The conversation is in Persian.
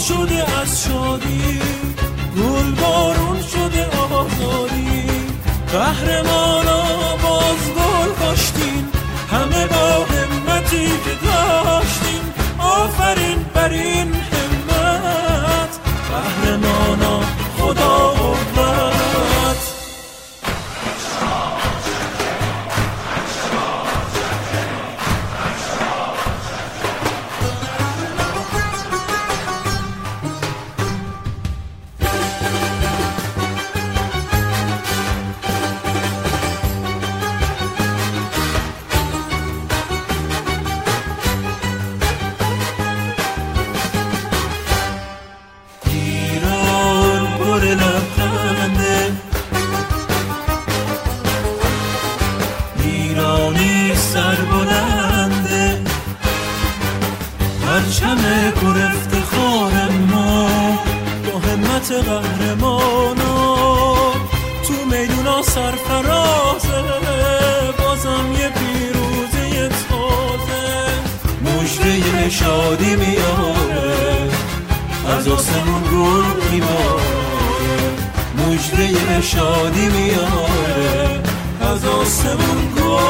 شده از شادی، گل بارون شده آزادی. قهرمانا باز گل کاشتین، همه با همتی که داشتین. آفرین بر این همت، قهرمانا خدا قوت. پرچم پر افتخار ما با همت قهرمانا، تو میدونا سرفرازه بازم یه پیروزی تازه. مژده شادی میاره از آسمون گل میباره، مژده شادی میاره از آسمون گل